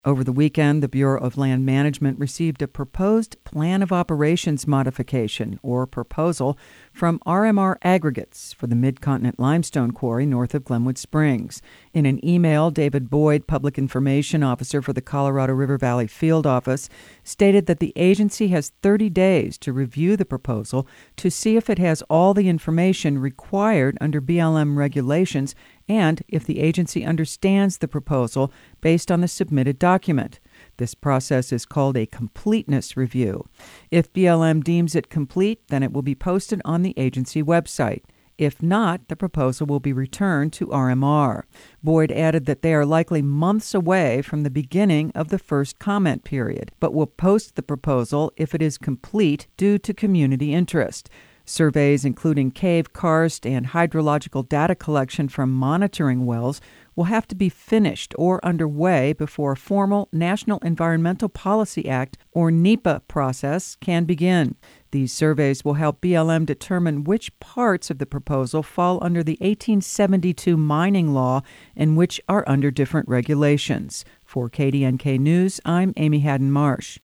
Over the weekend, the Bureau of Land Management received a proposed Plan of Operations modification, or proposal, from RMR Aggregates for the Mid-Continent Limestone Quarry north of Glenwood Springs. In an email, David Boyd, Public Information Officer for the Colorado River Valley Field Office, stated that the agency has 30 days to review the proposal to see if it has all the information required under BLM regulations and if the agency understands the proposal based on the submitted document. This process is called a completeness review. If BLM deems it complete, then it will be posted on the agency website. If not, the proposal will be returned to RMR. Boyd added that they are likely months away from the beginning of the first comment period, but will post the proposal if it is complete due to community interest. Surveys including cave karst and hydrological data collection from monitoring wells will have to be finished or underway before a formal National Environmental Policy Act, or NEPA, process can begin. These surveys will help BLM determine which parts of the proposal fall under the 1872 mining law and which are under different regulations. For KDNK News, I'm Amy Haddon Marsh.